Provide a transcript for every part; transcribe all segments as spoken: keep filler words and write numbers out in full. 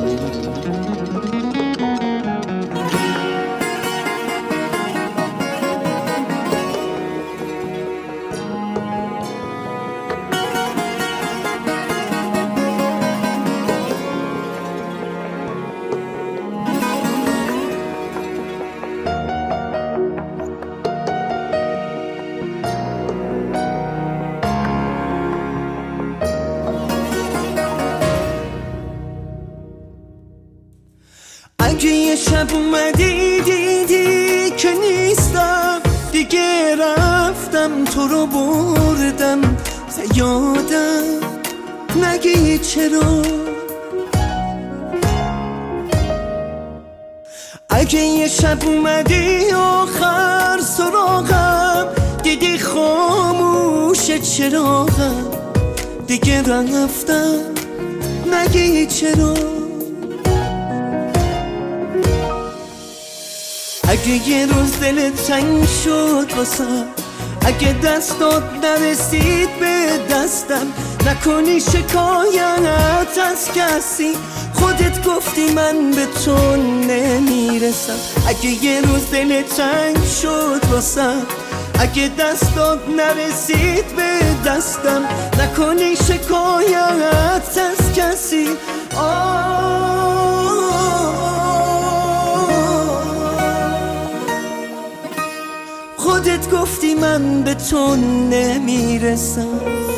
اگه یه شب اومدی دیدی که نیستم دیگه، رفتم تو رو بردم یادم نگی چرا. اگه یه شب اومدی آخر سراغم دیدی خاموش چراغم دیگه، رفتم نگی چرا. اگه یه روز دلت تنگ شد واسم، اگه دستات نرسید به دستم، نکنی شکایت از کسی، خودت گفتی من به تو نمیرسم. اگه یه روز دلت تنگ شد واسم، اگه دستات نرسید به دستم، نکنی شکایت از کسی. آه خودت گفتی من به تو نمیرسم.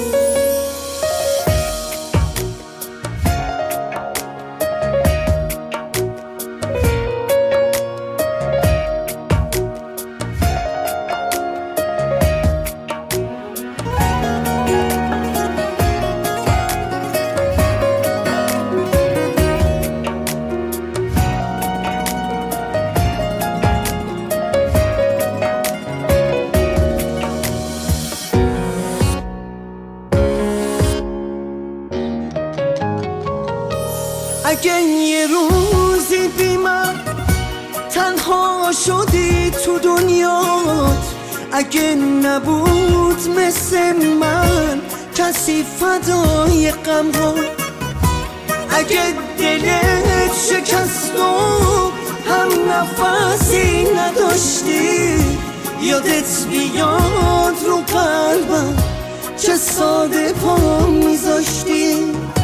اگه یه روزی بی من تنها شدی تو دنیات، اگه نبود مثل من کسی فدای غم‌ها، اگه دلت شکست و هم نفسی نداشتی، یادت بیاد رو قلبم چه ساده پا میذاشتی.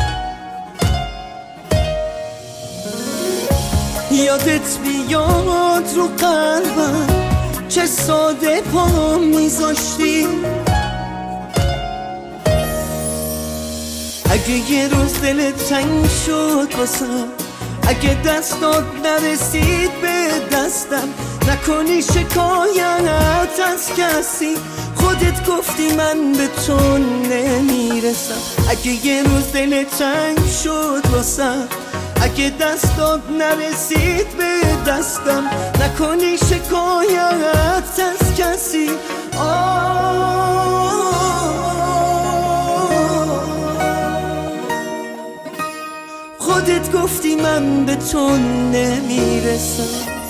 یادت بیاد رو قلبم چه ساده پا میذاشتی. اگه یه روز دلت تنگ شد واسم، اگه دستات نرسید به دستم، نکنی شکایت از کسی، خودت گفتی من به تو نمیرسم. اگه یه روز دلت تنگ شد واسم، اگه دستات نرسید به دستم، نکنی شکایت از کسی. آه خودت گفتی من به تو نمیرسم.